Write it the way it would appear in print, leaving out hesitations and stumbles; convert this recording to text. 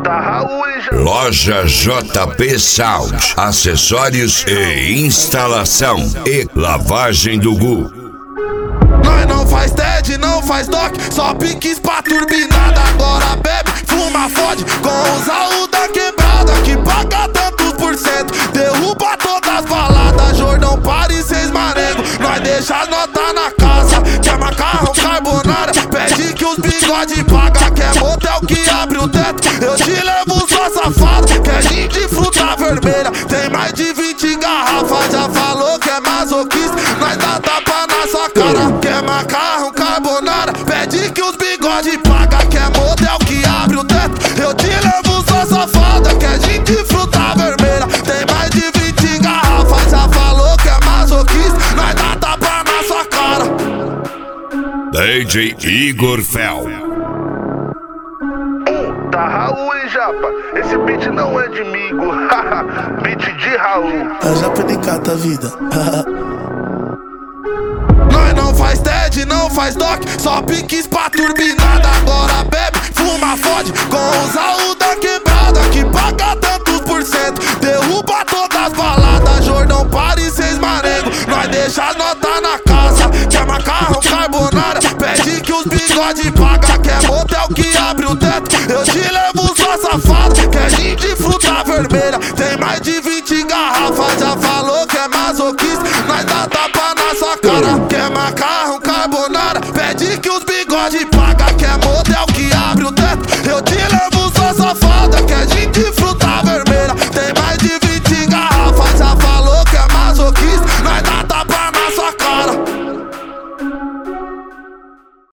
Loja JP Sound, acessórios e instalação e lavagem do Gu. Nós não faz TED, não faz doc, só piques pra turbinada. Agora bebe, fuma, fode com os AU da quebrada, que paga tantos por cento, derruba todas as baladas. Jordão, Paris, seis marengo, nós deixa as notas na casa. Quer macarrão, carbonara, pede que os bigode paga. Quer motel que abre o teto, eu te levo sua safada. Quer gin de fruta vermelha, tem mais de 20 garrafas. Já falou que é masoquista, nós dá tapa na sua cara. Quer macarrão, carbonara, pede que os bigode paga. Quer motel que abre o teto, eu te levo sua safada. Quer gin de fruta vermelha, tem mais de 20 garrafas. Já falou que é masoquista, nós dá tapa na sua cara. DJ Igor Fel. Tá Raul, hein, Japa? Esse beat não é de migo, beat de Raul. É Japa de cata vida. Nós não faz TED, não faz doc, só piques pra turbinada. Agora bebe, fuma, fode com os AU da quebrada, que paga tantos por cento, derruba todas as baladas. Jordão, Paris, seis marengo, nós deixa as notas na casa. Quer macarrão, carbonara, pede que os bigode paga. Quer motel que abre o teto, eu te levo sua safada. Quer gin de fruta vermelha, tem mais de 20 garrafas. Já falou que é masoquista, nós dá tapa na sua cara. Quer macarrão, carbonara, pede que os bigode paga. Quer motel que